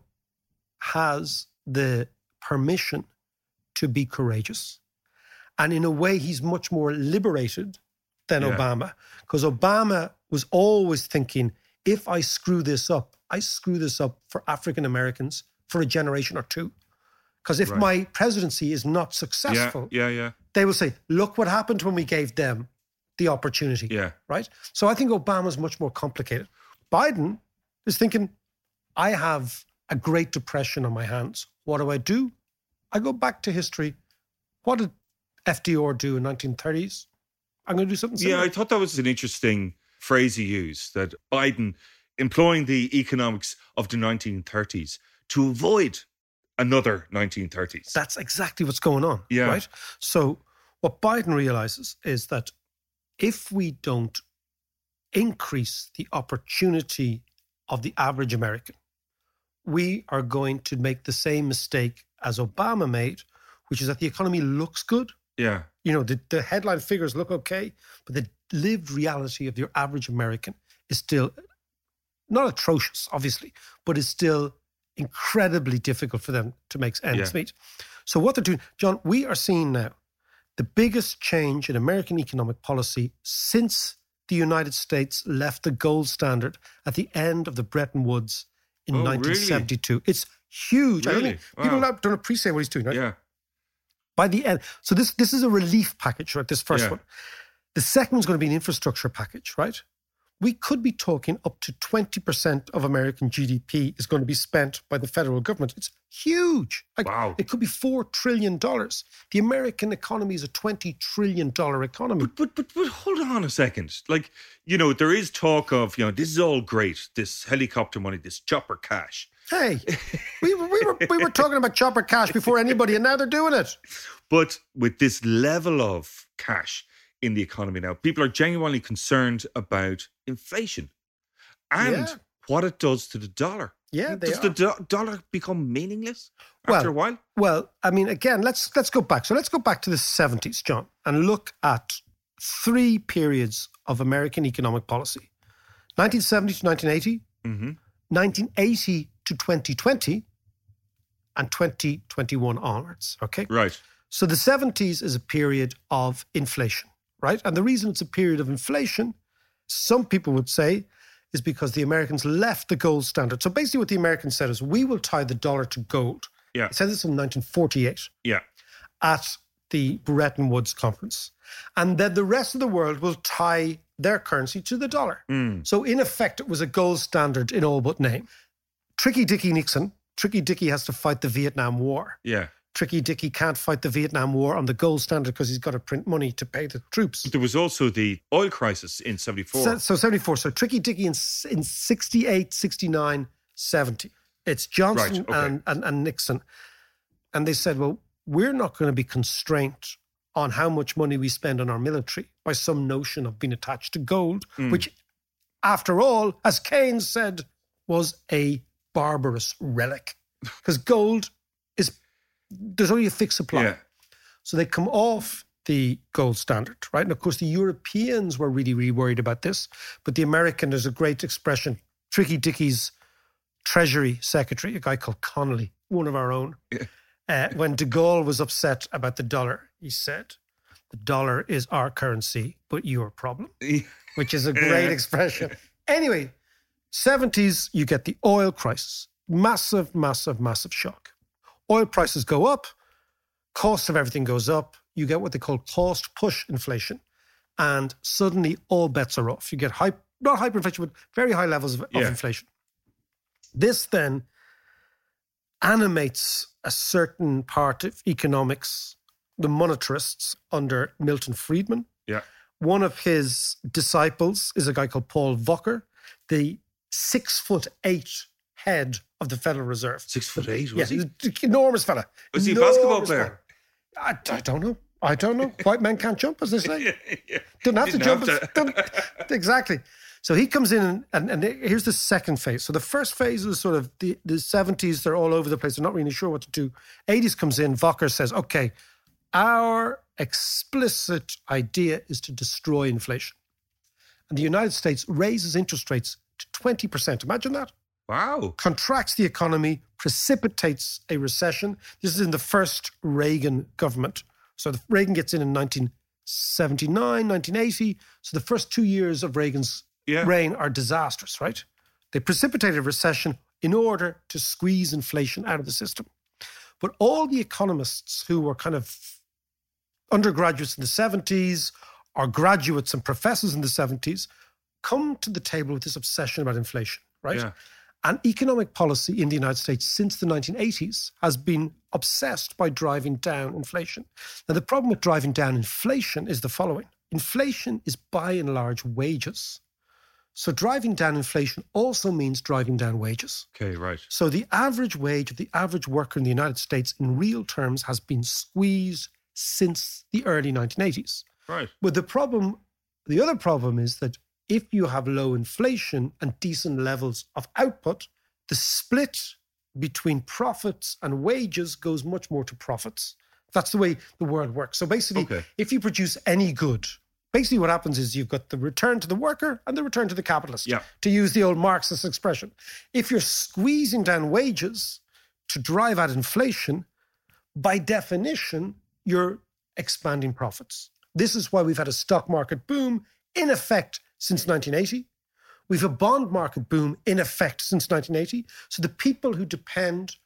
has the permission to be courageous. And in a way, he's much more liberated than Yeah. Obama. Because Obama was always thinking, if I screw this up, I screw this up for African Americans for a generation or two. Because if Right. my presidency is not Yeah. successful, Yeah. Yeah. they will say, look what happened when we gave them the opportunity. Yeah. Right? So I think Obama's much more complicated. Biden is thinking, I have a Great Depression on my hands. What do I do? I go back to history. What did F D R do in nineteen thirties? I'm going to do something Yeah, similar. I thought that was an interesting phrase he used, that Biden employing the economics of the nineteen thirties to avoid another nineteen thirties. That's exactly what's going on. Yeah. Right? So what Biden realizes is that if we don't increase the opportunity of the average American, we are going to make the same mistake as Obama made, which is that the economy looks good. Yeah. You know, the, the headline figures look okay, but the lived reality of your average American is still not atrocious, obviously, but is still incredibly difficult for them to make ends Yeah. meet. So what they're doing, John, we are seeing now the biggest change in American economic policy since the United States left the gold standard at the end of the Bretton Woods in Oh, nineteen seventy-two. It's huge. I don't Really? think people Wow. don't appreciate what he's doing, right? Yeah. By the end. So this this is a relief package, right? This first Yeah. one. The second one's going to be an infrastructure package, right? We could be talking up to twenty percent of American G D P is going to be spent by the federal government. It's huge. Like, Wow. It could be four trillion dollars. The American economy is a twenty trillion dollars economy. But, but, but, but hold on a second. Like, you know, there is talk of, you know, this is all great, this helicopter money, this chopper cash. Hey, we, were- we, were, we were talking about chopper cash before anybody, and now they're doing it. But with this level of cash in the economy now, people are genuinely concerned about inflation and Yeah. what it does to the dollar. Yeah, they Does are. the do- dollar become meaningless Well, after a while? Well, I mean, again, let's let's go back. So let's go back to the seventies, John, and look at three periods of American economic policy: nineteen seventy to nineteen eighty, Mm-hmm. nineteen eighty to twenty twenty, and twenty twenty-one onwards. Okay, Right. so the seventies is a period of inflation, right? And the reason it's a period of inflation, some people would say, is because the Americans left the gold standard. So basically what the Americans said is, we will tie the dollar to gold. Yeah. They said this in nineteen forty-eight Yeah. at the Bretton Woods conference. And then the rest of the world will tie their currency to the dollar. Mm. So in effect, it was a gold standard in all but name. Tricky Dicky Nixon, Tricky Dicky has to fight the Vietnam War. Yeah. Tricky Dicky can't fight the Vietnam War on the gold standard because he's got to print money to pay the troops. There was also the oil crisis in seventy-four. So, so seventy-four. So Tricky Dicky in, in sixty-eight, sixty-nine, seventy. It's Johnson Right, okay. and, and, and Nixon. And they said, well, we're not going to be constrained on how much money we spend on our military by some notion of being attached to gold, Mm. which, after all, as Keynes said, was a barbarous relic. Because gold is, there's only a fixed supply. Yeah. So they come off the gold standard, right? And of course, the Europeans were really, really worried about this. But the American, there's a great expression, Tricky Dicky's Treasury Secretary, a guy called Connolly, one of our own. Yeah. Uh, when de Gaulle was upset about the dollar, he said, the dollar is our currency, but your problem, which is a great expression. Anyway, seventies, you get the oil crisis. Massive, massive, massive shock. Oil prices go up. Cost of everything goes up. You get what they call cost push inflation. And suddenly all bets are off. You get high, not hyperinflation, but very high levels of, of Yeah. inflation. This then animates a certain part of economics, the monetarists under Milton Friedman. Yeah. One of his disciples is a guy called Paul Volcker, the six foot eight head of the Federal Reserve. Six foot eight, Yeah, was he? he's an enormous fella. Was he a Enormous basketball player? fella. I, I don't know. I don't know. White men can't jump, as they say. yeah, yeah. Don't have to Didn't jump. have to. Don't- exactly. So he comes in and, and, and here's the second phase. So the first phase is sort of the, the seventies, they're all over the place. They're not really sure what to do. eighties comes in, Volcker says, okay, our explicit idea is to destroy inflation. And the United States raises interest rates to twenty percent. Imagine that. Wow. Contracts the economy, precipitates a recession. This is in the first Reagan government. So the, Reagan gets in in nineteen seventy-nine, nineteen eighty. So the first two years of Reagan's Yeah. reign are disastrous, right? They precipitated a recession in order to squeeze inflation out of the system. But all the economists who were kind of undergraduates in the seventies or graduates and professors in the seventies come to the table with this obsession about inflation, right? Yeah. And economic policy in the United States since the nineteen eighties has been obsessed by driving down inflation. Now, the problem with driving down inflation is the following. Inflation is by and large wages. So driving down inflation also means driving down wages. Okay, right. So the average wage of the average worker in the United States in real terms has been squeezed since the early nineteen eighties. Right. But the problem, the other problem is that if you have low inflation and decent levels of output, the split between profits and wages goes much more to profits. That's the way the world works. So basically, Okay. if you produce any good, basically what happens is you've got the return to the worker and the return to the capitalist, Yeah. to use the old Marxist expression. If you're squeezing down wages to drive out inflation, by definition, you're expanding profits. This is why we've had a stock market boom in effect since nineteen eighty. We've a bond market boom in effect since nineteen eighty. So the people who depend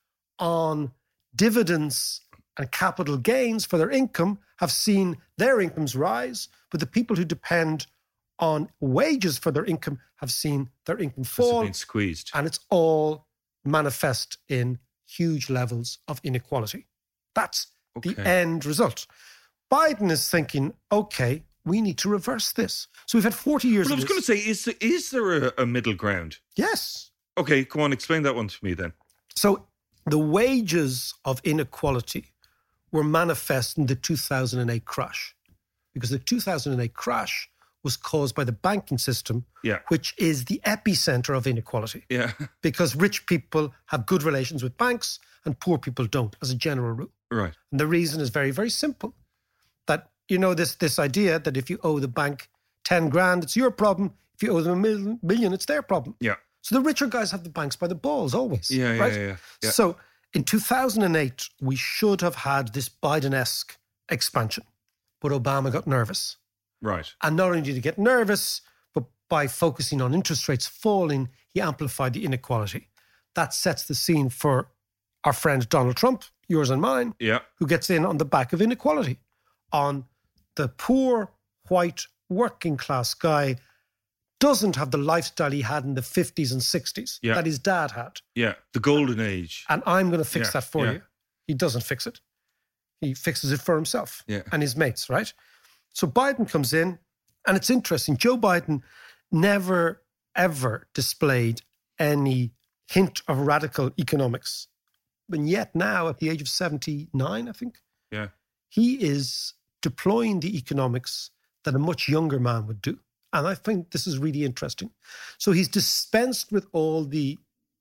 on dividends and capital gains for their income have seen their incomes rise, but the people who depend on wages for their income have seen their income Must have fall, been squeezed. and it's all manifest in huge levels of inequality. That's the Okay. end result. Biden is thinking, okay, we need to reverse this. So we've had forty years Well, I of was this. going to say, is there, is there a, a middle ground? Yes. Okay, go on, explain that one to me then. So the wages of inequality were manifest in the two thousand eight crash, because the two thousand eight crash was caused by the banking system, Yeah. which is the epicenter of inequality, Yeah. because rich people have good relations with banks and poor people don't, as a general rule. Right. And the reason is very, very simple. That, you know, this this idea that if you owe the bank ten grand, it's your problem. If you owe them a million, million it's their problem. Yeah. So the richer guys have the banks by the balls always. Yeah, yeah, right? yeah, yeah, yeah. So in two thousand eight, we should have had this Biden-esque expansion. But Obama got nervous. Right. And not only did he get nervous, but by focusing on interest rates falling, he amplified the inequality. That sets the scene for our friend Donald Trump, yours and mine, Yeah. who gets in on the back of inequality, on the poor, white, working class guy doesn't have the lifestyle he had in the fifties and sixties Yeah. that his dad had. Yeah. The golden age. And I'm going to fix Yeah, that for yeah. you. He doesn't fix it. He fixes it for himself Yeah. and his mates, right? So Biden comes in, and it's interesting. Joe Biden never, ever displayed any hint of radical economics. And yet now, at the age of seventy-nine, I think, Yeah. he is deploying the economics that a much younger man would do. And I think this is really interesting. So he's dispensed with all the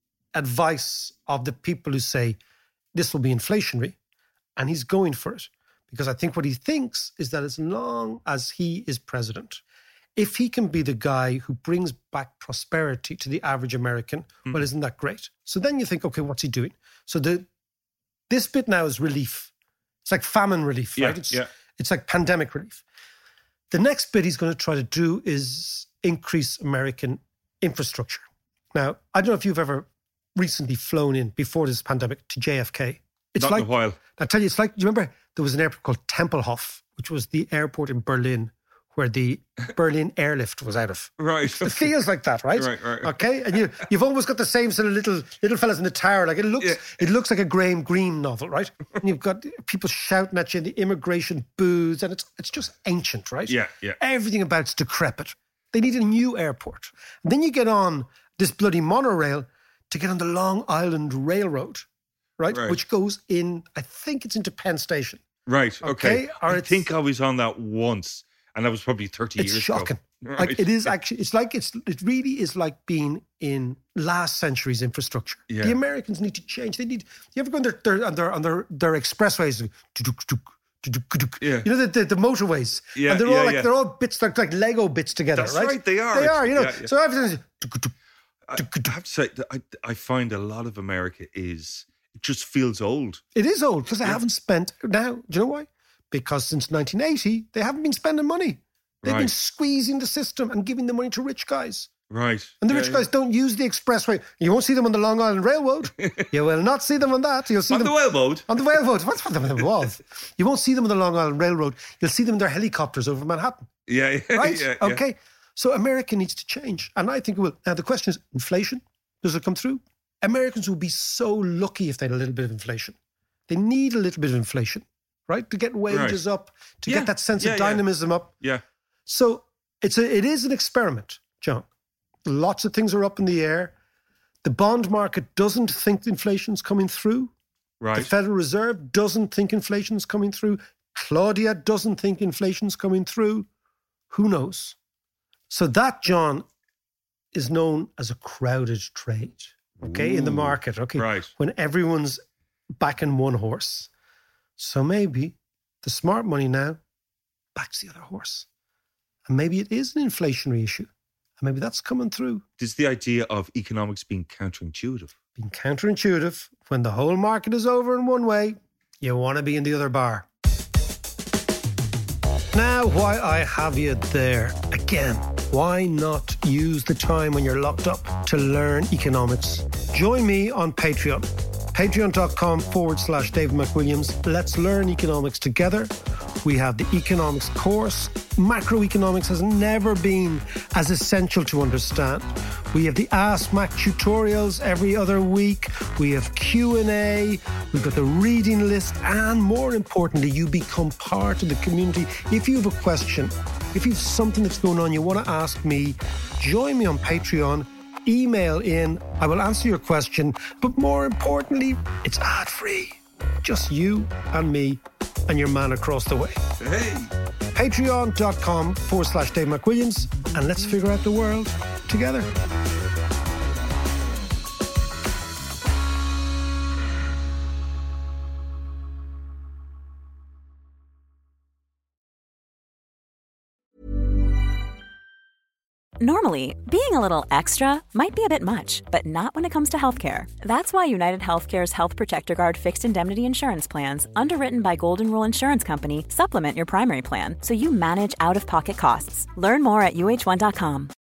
advice of the people who say this will be inflationary, and he's going for it. Because I think what he thinks is that as long as he is president, if he can be the guy who brings back prosperity to the average American, mm. well, isn't that great? So then you think, okay, what's he doing? So the this bit now is relief. It's like famine relief, yeah, right? It's, yeah. it's like pandemic relief. The next bit he's going to try to do is increase American infrastructure. Now, I don't know if you've ever recently flown in before this pandemic to J F K. It's Not like, in a while. I tell you, it's like, do you remember there was an airport called Tempelhof, which was the airport in Berlin where the Berlin airlift was out of. Right. It feels like that, right? Right, right. Okay, and you you've almost got the same sort of little little fellas in the tower. Like it looks, Yeah. it looks like a Graham Greene novel, right? And you've got people shouting at you in the immigration booths, and it's it's just ancient, right? Yeah, yeah. Everything about it's decrepit. They need a new airport. And then you get on this bloody monorail to get on the Long Island Railroad, right? Right. Which goes in, I think it's into Penn Station. Right, okay. Okay, or I it's- think I was on that once, and that was probably thirty It's years shocking. ago. Right. Like it is actually, it's like, it's it really is like being in last century's infrastructure. Yeah. The Americans need to change. They need, you ever go on their, their, on their, on their, their expressways? Yeah. You know, the, the, the motorways. Yeah, And they're yeah, all like, yeah. they're all bits, like, like Lego bits together, That's right? right, they are. They are, you know. Yeah, yeah. So everything's, I, I have to say, that I, I find a lot of America is, it just feels old. it is old because they haven't spent, now, do you know why? Because since nineteen eighty, they haven't been spending money. They've been Right. squeezing the system and giving the money to rich guys. Right. And the Yeah, rich yeah. guys don't use the expressway. You won't see them on the Long Island Railroad. You will not see them on that. You'll see On them the railroad? on the railroad. What's what the was? You won't see them on the Long Island Railroad. You'll see them in their helicopters over Manhattan. Yeah, yeah, Right? yeah, yeah. Okay. So America needs to change. And I think it will. Now the question is inflation. Does it come through? Americans will be so lucky if they had a little bit of inflation. They need a little bit of inflation, right? To get wages Right. up, to Yeah. get that sense Yeah, of yeah. dynamism up. Yeah. So it's a, it is an experiment, John. Lots of things are up in the air. The bond market doesn't think inflation's coming through. The Right. Federal Reserve doesn't think inflation's coming through. Claudia doesn't think inflation's coming through. Who knows? So that, John, is known as a crowded trade, okay, in the Ooh, market, okay? right. When everyone's backing one horse. So maybe the smart money now backs the other horse. And maybe it is an inflationary issue. And maybe that's coming through. This is the idea of economics being counterintuitive. Being counterintuitive. When the whole market is over in one way, you want to be in the other bar. Now, why I have you there again, why not use the time when you're locked up to learn economics? Join me on Patreon. Patreon.com forward slash David McWilliams. Let's learn economics together. We have the economics course. Macroeconomics has never been as essential to understand. We have the Ask Mac tutorials every other week. We have Q and A. We've got the reading list. And more importantly, you become part of the community. If you have a question, if you have something that's going on you want to ask me, join me on Patreon. Email in. I will answer your question. But more importantly, it's ad-free. Just you and me and your man across the way. Hey. Patreon.com forward slash Dave McWilliams. And let's figure out the world together. Normally, being a little extra might be a bit much, but not when it comes to healthcare. That's why United Healthcare's Health Protector Guard fixed indemnity insurance plans, underwritten by Golden Rule Insurance Company, supplement your primary plan so you manage out-of-pocket costs. Learn more at U H one dot com.